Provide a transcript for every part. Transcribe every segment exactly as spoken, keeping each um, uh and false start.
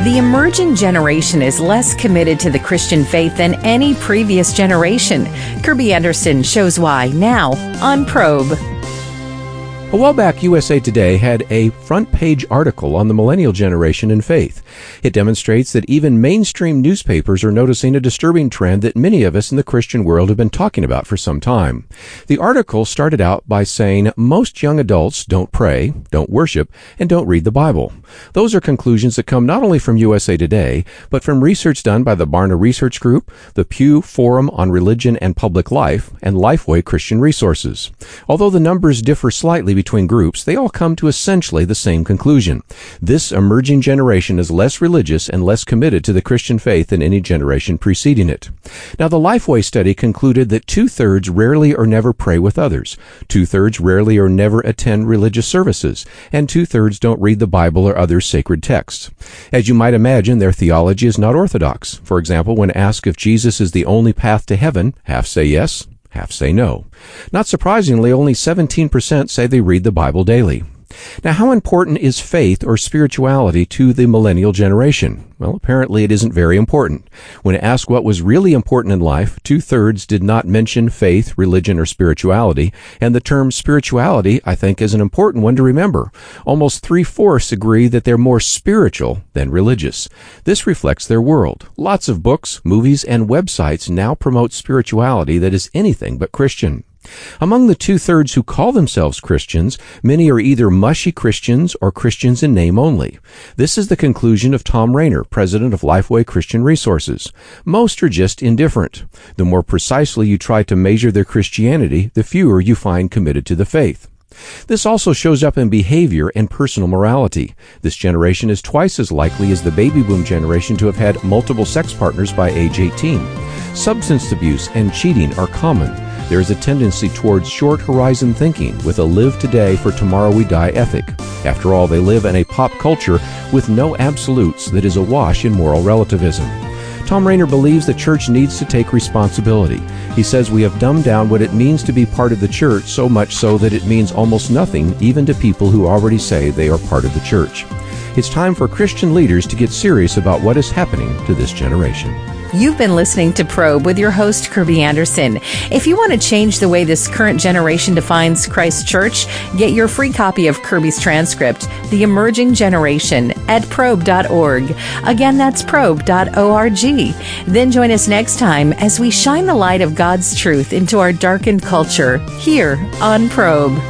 The emerging generation is less committed to the Christian faith than any previous generation. Kirby Anderson shows why now on Probe. A while back, U S A Today had a front-page article on the millennial generation and faith. It demonstrates that even mainstream newspapers are noticing a disturbing trend that many of us in the Christian world have been talking about for some time. The article started out by saying most young adults don't pray, don't worship, and don't read the Bible. Those are conclusions that come not only from U S A Today, but from research done by the Barna Research Group, the Pew Forum on Religion and Public Life, and Lifeway Christian Resources. Although the numbers differ slightly between groups, they all come to essentially the same conclusion. This emerging generation is less religious and less committed to the Christian faith than any generation preceding it. Now, the Lifeway study concluded that two-thirds rarely or never pray with others, two-thirds rarely or never attend religious services, and two-thirds don't read the Bible or other sacred texts. As you might imagine, their theology is not orthodox. For example, when asked if Jesus is the only path to heaven, half say yes, half say no. Not surprisingly, only seventeen percent say they read the Bible daily. Now, how important is faith or spirituality to the millennial generation? Well, apparently it isn't very important. When asked what was really important in life, two-thirds did not mention faith, religion, or spirituality, and the term spirituality, I think, is an important one to remember. Almost three-fourths agree that they're more spiritual than religious. This reflects their world. Lots of books, movies, and websites now promote spirituality that is anything but Christian. Among the two-thirds who call themselves Christians, many are either mushy Christians or Christians in name only. This is the conclusion of Tom Rainer, president of Lifeway Christian Resources. Most are just indifferent. The more precisely you try to measure their Christianity, the fewer you find committed to the faith. This also shows up in behavior and personal morality. This generation is twice as likely as the baby boom generation to have had multiple sex partners by age eighteen. Substance abuse and cheating are common. There is a tendency towards short-horizon thinking with a live-today-for-tomorrow-we-die ethic. After all, they live in a pop culture with no absolutes that is awash in moral relativism. Tom Rainer believes the church needs to take responsibility. He says we have dumbed down what it means to be part of the church so much so that it means almost nothing even to people who already say they are part of the church. It's time for Christian leaders to get serious about what is happening to this generation. You've been listening to Probe with your host, Kirby Anderson. If you want to change the way this current generation defines Christ Church, get your free copy of Kirby's transcript, The Emerging Generation, at probe dot org. Again, that's probe dot org. Then join us next time as we shine the light of God's truth into our darkened culture here on Probe.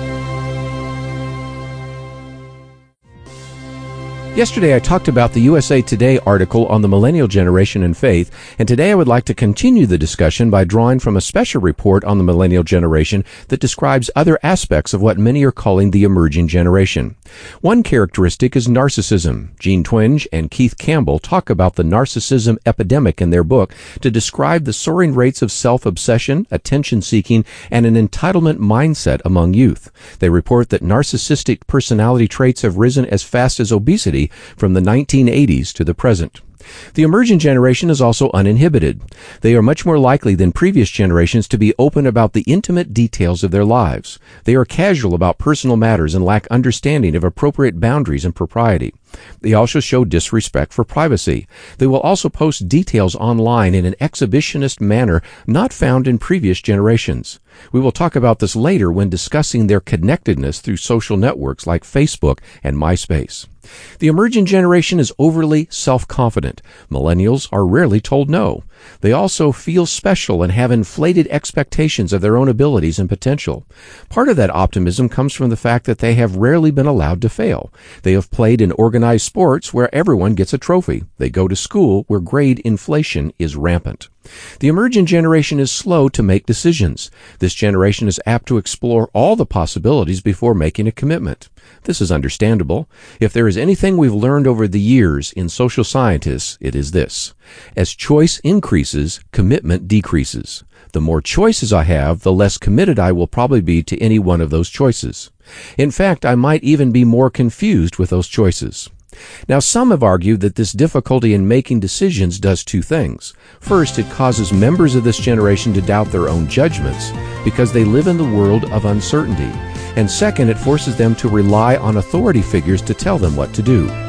Yesterday, I talked about the U S A Today article on the millennial generation and faith, and today I would like to continue the discussion by drawing from a special report on the millennial generation that describes other aspects of what many are calling the emerging generation. One characteristic is narcissism. Gene Twenge and Keith Campbell talk about the narcissism epidemic in their book to describe the soaring rates of self-obsession, attention-seeking, and an entitlement mindset among youth. They report that narcissistic personality traits have risen as fast as obesity from the nineteen eighties to the present. The emerging generation is also uninhibited. They are much more likely than previous generations to be open about the intimate details of their lives. They are casual about personal matters and lack understanding of appropriate boundaries and propriety. They also show disrespect for privacy. They will also post details online in an exhibitionist manner not found in previous generations. We will talk about this later when discussing their connectedness through social networks like Facebook and MySpace. The emerging generation is overly self-confident. Millennials are rarely told no. They also feel special and have inflated expectations of their own abilities and potential. Part of that optimism comes from the fact that they have rarely been allowed to fail. They have played in organized sports where everyone gets a trophy. They go to school where grade inflation is rampant. The emerging generation is slow to make decisions. This generation is apt to explore all the possibilities before making a commitment. This is understandable. If there is anything we've learned over the years in social scientists, it is this. As choice increases, commitment decreases. The more choices I have, the less committed I will probably be to any one of those choices. In fact, I might even be more confused with those choices. Now, some have argued that this difficulty in making decisions does two things. First, it causes members of this generation to doubt their own judgments because they live in the world of uncertainty. And second, it forces them to rely on authority figures to tell them what to do.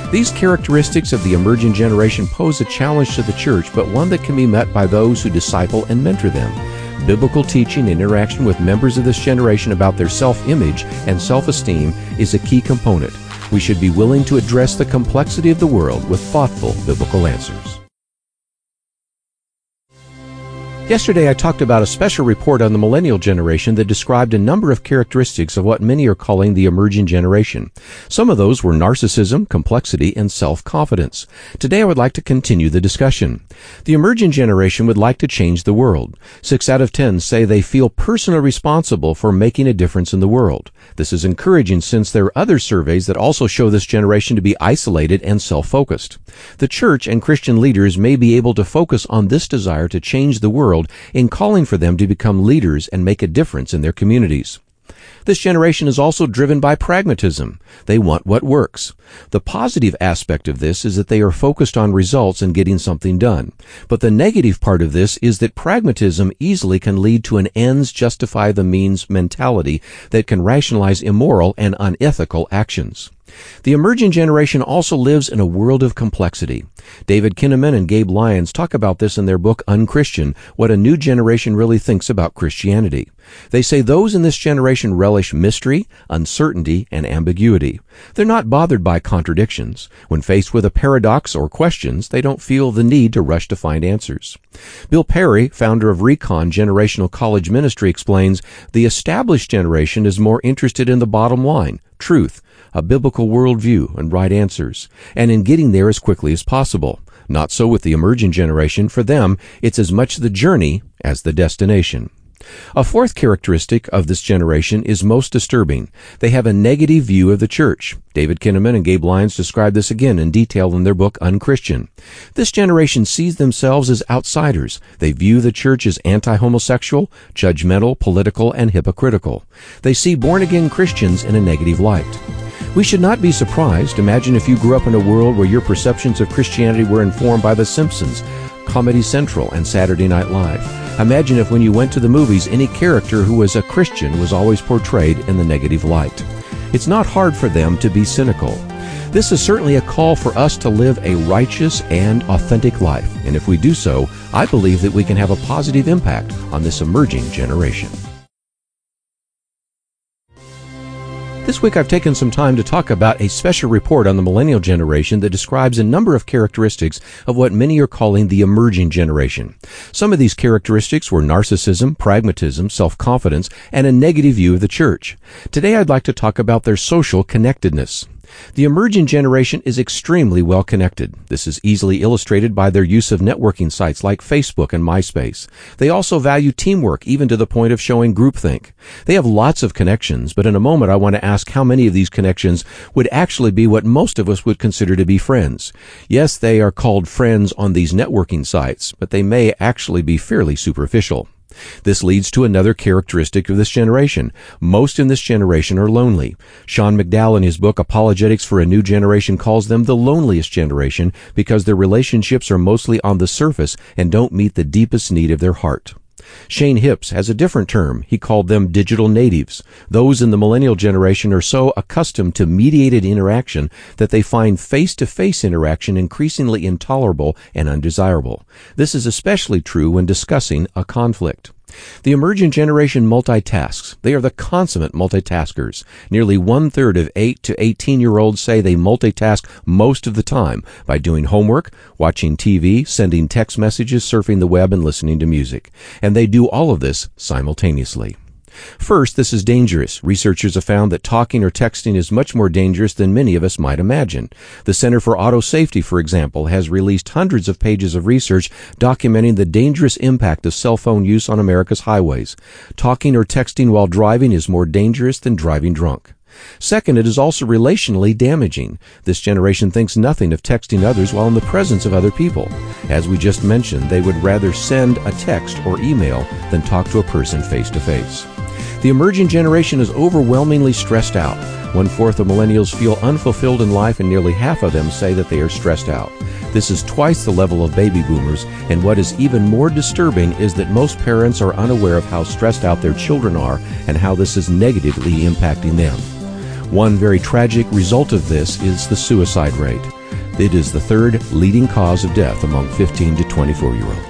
These characteristics of the emerging generation pose a challenge to the church, but one that can be met by those who disciple and mentor them. Biblical teaching and interaction with members of this generation about their self-image and self-esteem is a key component. We should be willing to address the complexity of the world with thoughtful biblical answers. Yesterday I talked about a special report on the millennial generation that described a number of characteristics of what many are calling the emerging generation. Some of those were narcissism, complexity, and self-confidence. Today I would like to continue the discussion. The emerging generation would like to change the world. Six out of ten say they feel personally responsible for making a difference in the world. This is encouraging since there are other surveys that also show this generation to be isolated and self-focused. The church and Christian leaders may be able to focus on this desire to change the world in calling for them to become leaders and make a difference in their communities. This generation is also driven by pragmatism. They want what works. The positive aspect of this is that they are focused on results and getting something done. But the negative part of this is that pragmatism easily can lead to an ends justify the means mentality that can rationalize immoral and unethical actions. The emerging generation also lives in a world of complexity. David Kinnaman and Gabe Lyons talk about this in their book Unchristian, What a New Generation Really Thinks About Christianity. They say those in this generation relish mystery, uncertainty, and ambiguity. They're not bothered by contradictions. When faced with a paradox or questions, they don't feel the need to rush to find answers. Bill Perry, founder of Recon Generational College Ministry, explains the established generation is more interested in the bottom line, truth, a biblical worldview, and right answers, and in getting there as quickly as possible. Not so with the emerging generation. For them, it's as much the journey as the destination. A fourth characteristic of this generation is most disturbing. They have a negative view of the church. David Kinnaman and Gabe Lyons describe this again in detail in their book Unchristian. This generation sees themselves as outsiders. They view the church as anti-homosexual, judgmental, political, and hypocritical. They see born-again Christians in a negative light. We should not be surprised. Imagine if you grew up in a world where your perceptions of Christianity were informed by The Simpsons, Comedy Central, and Saturday Night Live. Imagine if when you went to the movies, any character who was a Christian was always portrayed in the negative light. It's not hard for them to be cynical. This is certainly a call for us to live a righteous and authentic life, and if we do so, I believe that we can have a positive impact on this emerging generation. This week I've taken some time to talk about a special report on the millennial generation that describes a number of characteristics of what many are calling the emerging generation. Some of these characteristics were narcissism, pragmatism, self-confidence, and a negative view of the church. Today I'd like to talk about their social connectedness. The emerging generation is extremely well connected. This is easily illustrated by their use of networking sites like Facebook and MySpace. They also value teamwork, even to the point of showing groupthink. They have lots of connections, but in a moment I want to ask how many of these connections would actually be what most of us would consider to be friends. Yes, they are called friends on these networking sites, but they may actually be fairly superficial. This leads to another characteristic of this generation. Most in this generation are lonely. Sean McDowell in his book Apologetics for a New Generation calls them the loneliest generation because their relationships are mostly on the surface and don't meet the deepest need of their heart. Shane Hipps has a different term. He called them digital natives. Those in the millennial generation are so accustomed to mediated interaction that they find face-to-face interaction increasingly intolerable and undesirable. This is especially true when discussing a conflict. The emergent generation multitasks. They are the consummate multitaskers. Nearly one-third of eight to eighteen-year-olds say they multitask most of the time by doing homework, watching T V, sending text messages, surfing the web, and listening to music. And they do all of this simultaneously. First, this is dangerous. Researchers have found that talking or texting is much more dangerous than many of us might imagine. The Center for Auto Safety, for example, has released hundreds of pages of research documenting the dangerous impact of cell phone use on America's highways. Talking or texting while driving is more dangerous than driving drunk. Second, it is also relationally damaging. This generation thinks nothing of texting others while in the presence of other people. As we just mentioned, they would rather send a text or email than talk to a person face to face. The emerging generation is overwhelmingly stressed out. One-fourth of millennials feel unfulfilled in life, and nearly half of them say that they are stressed out. This is twice the level of baby boomers, and what is even more disturbing is that most parents are unaware of how stressed out their children are and how this is negatively impacting them. One very tragic result of this is the suicide rate. It is the third leading cause of death among fifteen to twenty-four-year-olds.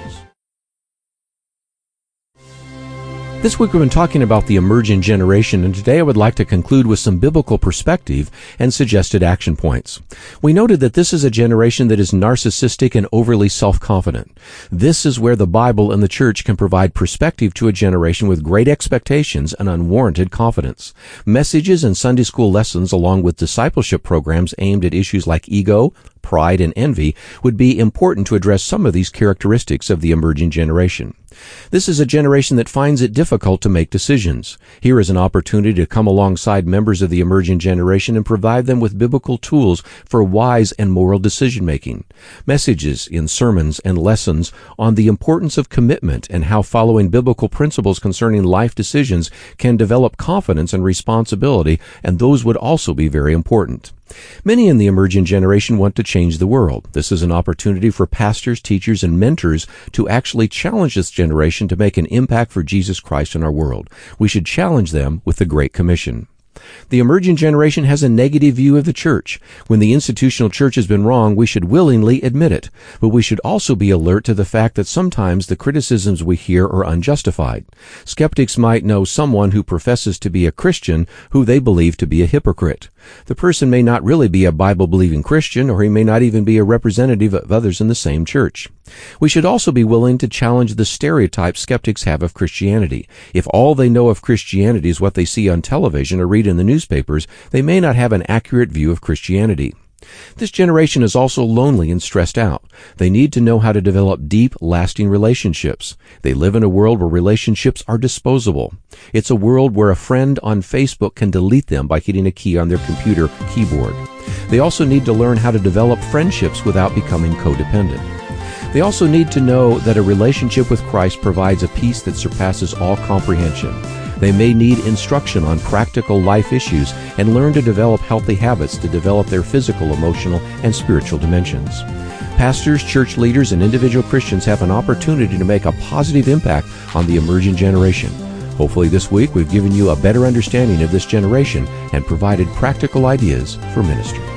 This week we've been talking about the emerging generation, and today I would like to conclude with some biblical perspective and suggested action points. We noted that this is a generation that is narcissistic and overly self-confident. This is where the Bible and the church can provide perspective to a generation with great expectations and unwarranted confidence. Messages and Sunday school lessons, along with discipleship programs aimed at issues like ego, pride, and envy, would be important to address some of these characteristics of the emerging generation. This is a generation that finds it difficult to make decisions. Here is an opportunity to come alongside members of the emerging generation and provide them with biblical tools for wise and moral decision-making. Messages in sermons and lessons on the importance of commitment and how following biblical principles concerning life decisions can develop confidence and responsibility, and those would also be very important. Many in the emerging generation want to change the world. This is an opportunity for pastors, teachers, and mentors to actually challenge this generation to make an impact for Jesus Christ in our world. We should challenge them with the Great Commission. The emerging generation has a negative view of the church. When the institutional church has been wrong, we should willingly admit it. But we should also be alert to the fact that sometimes the criticisms we hear are unjustified. Skeptics might know someone who professes to be a Christian who they believe to be a hypocrite. The person may not really be a Bible-believing Christian, or he may not even be a representative of others in the same church. We should also be willing to challenge the stereotypes skeptics have of Christianity. If all they know of Christianity is what they see on television or read in the newspapers, they may not have an accurate view of Christianity. This generation is also lonely and stressed out. They need to know how to develop deep, lasting relationships. They live in a world where relationships are disposable. It's a world where a friend on Facebook can delete them by hitting a key on their computer keyboard. They also need to learn how to develop friendships without becoming codependent. They also need to know that a relationship with Christ provides a peace that surpasses all comprehension. They may need instruction on practical life issues and learn to develop healthy habits to develop their physical, emotional, and spiritual dimensions. Pastors, church leaders, and individual Christians have an opportunity to make a positive impact on the emerging generation. Hopefully this week we've given you a better understanding of this generation and provided practical ideas for ministry.